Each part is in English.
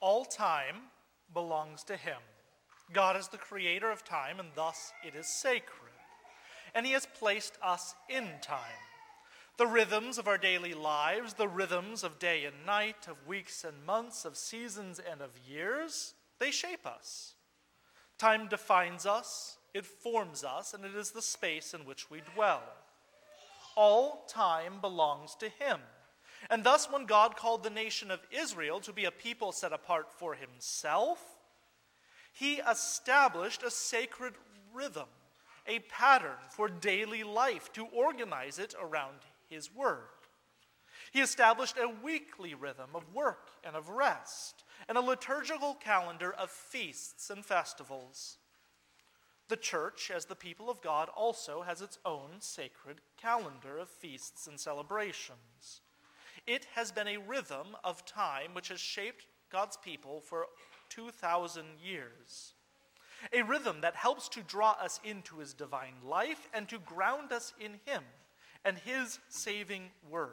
all time belongs to him. God is the creator of time, and thus it is sacred. And he has placed us in time. The rhythms of our daily lives, the rhythms of day and night, of weeks and months, of seasons and of years, they shape us. Time defines us, it forms us, and it is the space in which we dwell. All time belongs to him. And thus, when God called the nation of Israel to be a people set apart for himself, he established a sacred rhythm, a pattern for daily life to organize it around his word. He established a weekly rhythm of work and of rest, and a liturgical calendar of feasts and festivals. The church, as the people of God, also has its own sacred calendar of feasts and celebrations. It has been a rhythm of time which has shaped God's people for 2,000 years. A rhythm that helps to draw us into his divine life and to ground us in him and his saving word.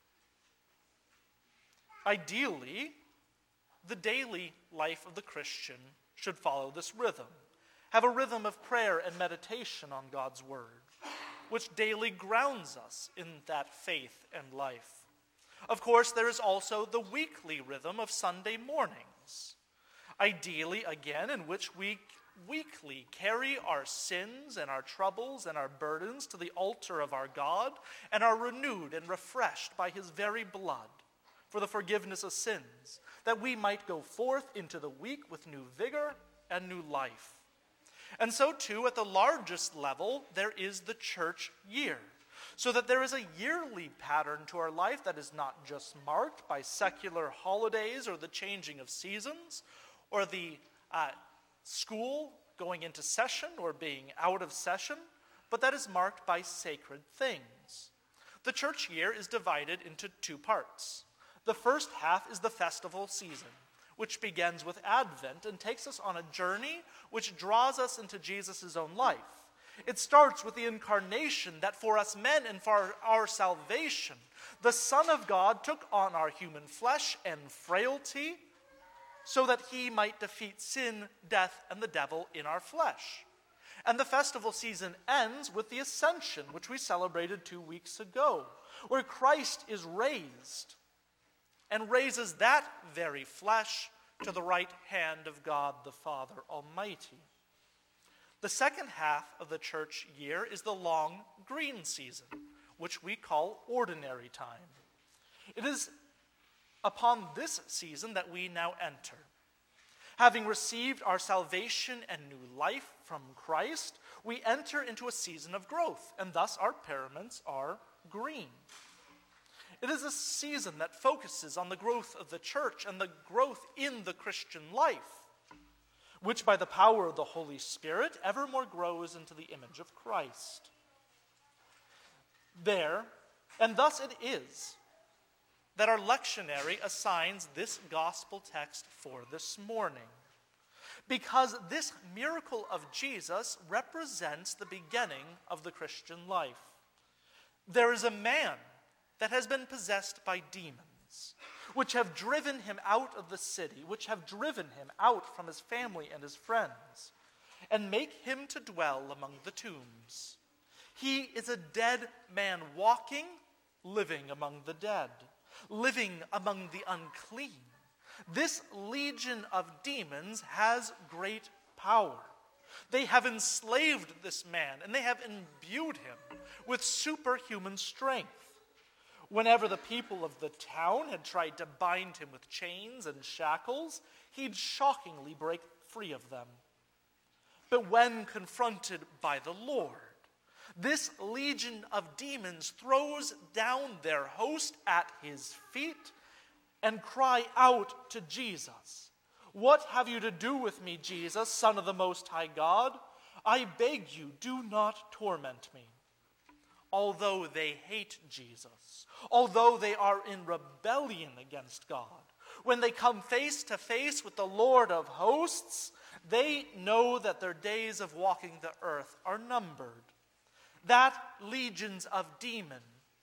Ideally, the daily life of the Christian should follow this rhythm. Have a rhythm of prayer and meditation on God's word, which daily grounds us in that faith and life. Of course, there is also the weekly rhythm of Sunday mornings. Ideally, again, in which we weekly carry our sins and our troubles and our burdens to the altar of our God and are renewed and refreshed by his very blood for the forgiveness of sins, that we might go forth into the week with new vigor and new life. And so too, at the largest level, there is the church year, so that there is a yearly pattern to our life that is not just marked by secular holidays or the changing of seasons or the school going into session or being out of session, but that is marked by sacred things. The church year is divided into two parts. The first half is the festival season, which begins with Advent and takes us on a journey which draws us into Jesus' own life. It starts with the incarnation, that for us men and for our salvation, the Son of God took on our human flesh and frailty so that he might defeat sin, death, and the devil in our flesh. And the festival season ends with the Ascension, which we celebrated 2 weeks ago, where Christ is raised and raises that very flesh to the right hand of God the Father Almighty. The second half of the church year is the long green season, which we call ordinary time. It is upon this season that we now enter. Having received our salvation and new life from Christ, we enter into a season of growth, and thus our paraments are green. It is a season that focuses on the growth of the church and the growth in the Christian life, which by the power of the Holy Spirit evermore grows into the image of Christ. And thus it is that our lectionary assigns this gospel text for this morning, because this miracle of Jesus represents the beginning of the Christian life. There is a man that has been possessed by demons, which have driven him out of the city, which have driven him out from his family and his friends, and make him to dwell among the tombs. He is a dead man walking, living among the dead, living among the unclean. This legion of demons has great power. They have enslaved this man, and they have imbued him with superhuman strength. Whenever the people of the town had tried to bind him with chains and shackles, he'd shockingly break free of them. But when confronted by the Lord, this legion of demons throws down their host at his feet and cry out to Jesus, "What have you to do with me, Jesus, Son of the Most High God? I beg you, do not torment me." Although they hate Jesus, although they are in rebellion against God, when they come face to face with the Lord of hosts, they know that their days of walking the earth are numbered. That legions of demons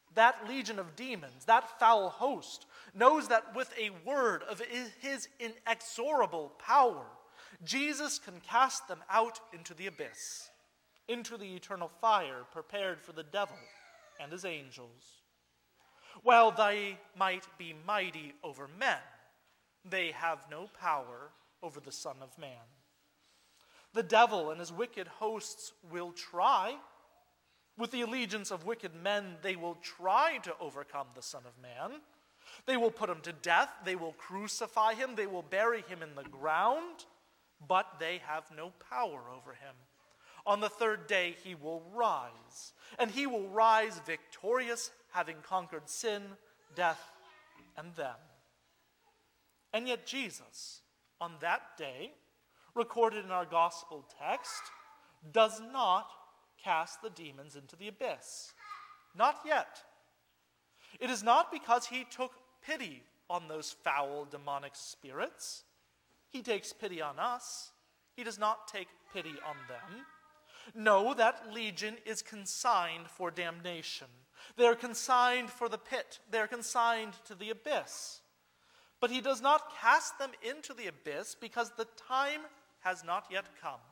that legion of demons, that foul host, knows that with a word of his inexorable power, Jesus can cast them out into the abyss, into the eternal fire prepared for the devil and his angels. While they might be mighty over men, they have no power over the Son of Man. The devil and his wicked hosts will try. With the allegiance of wicked men, they will try to overcome the Son of Man. They will put him to death. They will crucify him. They will bury him in the ground. But they have no power over him. On the third day he will rise. And he will rise victorious, having conquered sin, death, and them. And yet Jesus, on that day, recorded in our gospel text, does not cast the demons into the abyss. Not yet. It is not because he took pity on those foul demonic spirits. He takes pity on us. He does not take pity on them. No, that legion is consigned for damnation. They are consigned for the pit. They are consigned to the abyss. But he does not cast them into the abyss because the time has not yet come.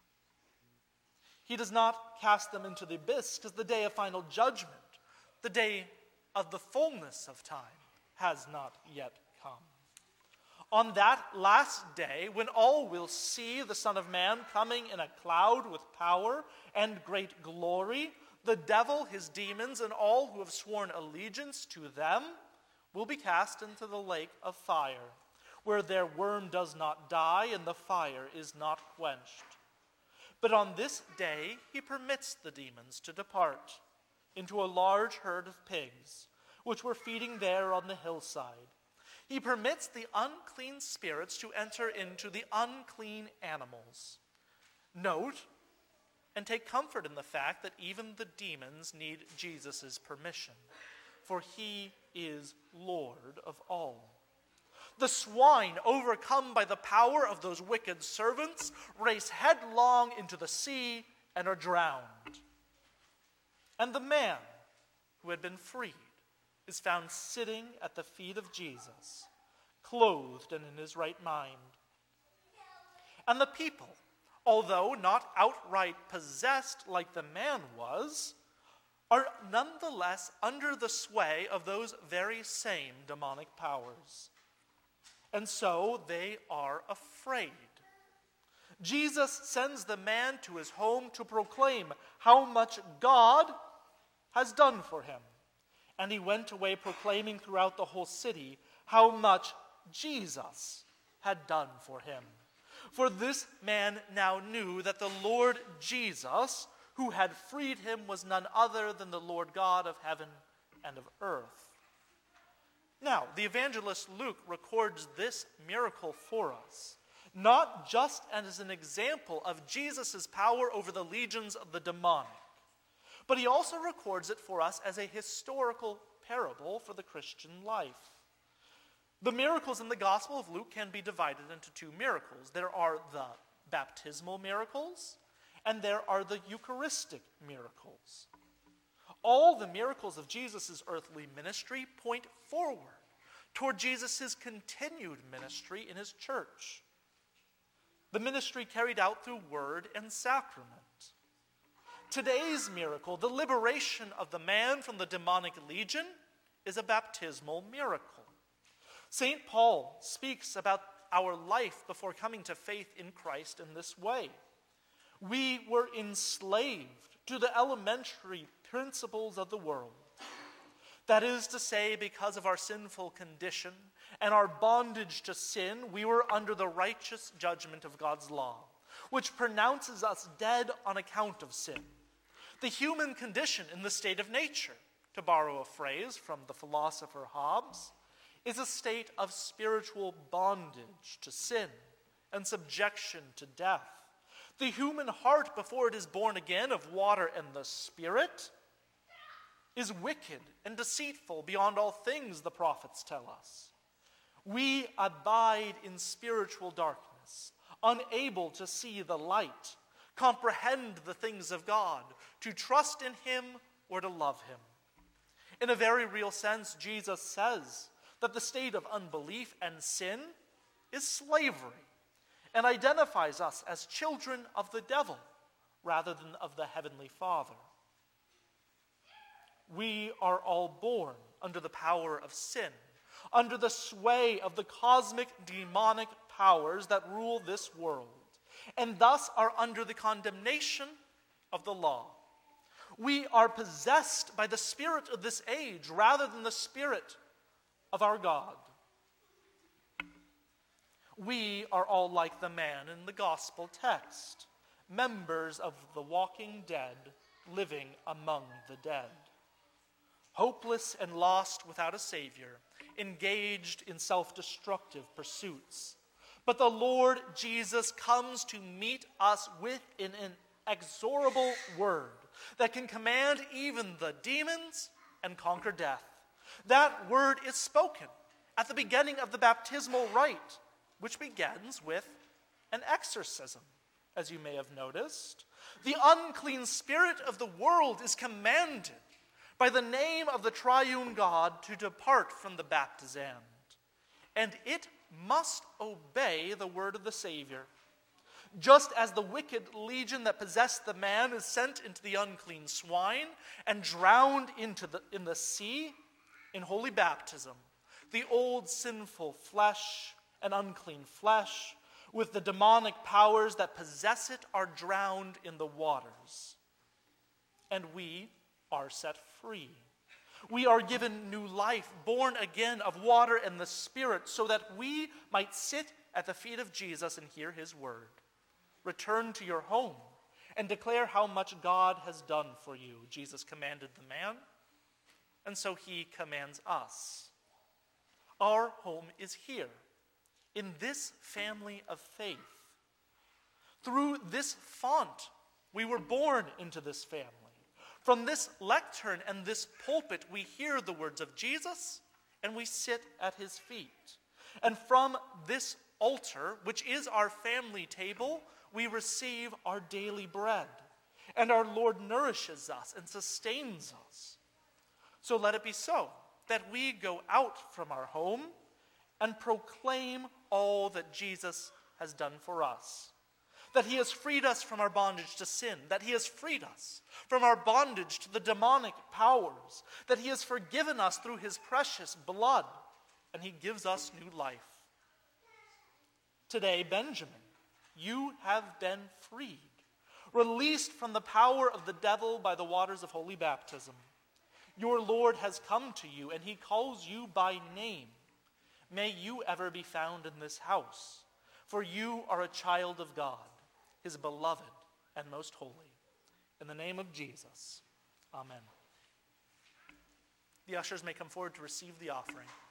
He does not cast them into the abyss because the day of final judgment, the day of the fullness of time, has not yet come. On that last day, when all will see the Son of Man coming in a cloud with power and great glory, the devil, his demons, and all who have sworn allegiance to them will be cast into the lake of fire, where their worm does not die and the fire is not quenched. But on this day he permits the demons to depart into a large herd of pigs, which were feeding there on the hillside. He permits the unclean spirits to enter into the unclean animals. Note and take comfort in the fact that even the demons need Jesus' permission, for he is Lord of all. The swine, overcome by the power of those wicked servants, race headlong into the sea and are drowned. And the man who had been freed is found sitting at the feet of Jesus, clothed and in his right mind. And the people, although not outright possessed like the man was, are nonetheless under the sway of those very same demonic powers. And so they are afraid. Jesus sends the man to his home to proclaim how much God has done for him. And he went away proclaiming throughout the whole city how much Jesus had done for him. For this man now knew that the Lord Jesus, who had freed him, was none other than the Lord God of heaven and of earth. Now, the evangelist Luke records this miracle for us, not just as an example of Jesus' power over the legions of the demonic, but he also records it for us as a historical parable for the Christian life. The miracles in the Gospel of Luke can be divided into two miracles. There are the baptismal miracles, and there are the Eucharistic miracles. All the miracles of Jesus' earthly ministry point forward toward Jesus' continued ministry in his church. The ministry carried out through word and sacrament. Today's miracle, the liberation of the man from the demonic legion, is a baptismal miracle. St. Paul speaks about our life before coming to faith in Christ in this way. We were enslaved to the elementary principles of the world. That is to say, because of our sinful condition and our bondage to sin, we were under the righteous judgment of God's law, which pronounces us dead on account of sin. The human condition in the state of nature, to borrow a phrase from the philosopher Hobbes, is a state of spiritual bondage to sin and subjection to death. The human heart, before it is born again of water and the Spirit, is wicked and deceitful beyond all things, the prophets tell us. We abide in spiritual darkness, unable to see the light, comprehend the things of God, to trust in him or to love him. In a very real sense, Jesus says that the state of unbelief and sin is slavery and identifies us as children of the devil rather than of the Heavenly Father. We are all born under the power of sin, under the sway of the cosmic demonic powers that rule this world, and thus are under the condemnation of the law. We are possessed by the spirit of this age rather than the spirit of our God. We are all like the man in the gospel text, members of the walking dead, living among the dead. Hopeless and lost without a Savior, engaged in self-destructive pursuits. But the Lord Jesus comes to meet us with an inexorable word that can command even the demons and conquer death. That word is spoken at the beginning of the baptismal rite, which begins with an exorcism, as you may have noticed. The unclean spirit of the world is commanded by the name of the triune God to depart from the baptizand, and it must obey the word of the Savior. Just as the wicked legion that possessed the man is sent into the unclean swine and drowned in the sea in holy baptism, the old sinful flesh and unclean flesh with the demonic powers that possess it are drowned in the waters, and we are set free. We are given new life, born again of water and the Spirit, so that we might sit at the feet of Jesus and hear his word. Return to your home and declare how much God has done for you. Jesus commanded the man, and so he commands us. Our home is here, in this family of faith. Through this font, we were born into this family. From this lectern and this pulpit, we hear the words of Jesus, and we sit at his feet. And from this altar, which is our family table, we receive our daily bread. And our Lord nourishes us and sustains us. So let it be so, that we go out from our home and proclaim all that Jesus has done for us. That he has freed us from our bondage to sin, that he has freed us from our bondage to the demonic powers, that he has forgiven us through his precious blood, and he gives us new life. Today, Benjamin, you have been freed, released from the power of the devil by the waters of holy baptism. Your Lord has come to you, and he calls you by name. May you ever be found in this house, for you are a child of God, his beloved and most holy. In the name of Jesus, amen. The ushers may come forward to receive the offering.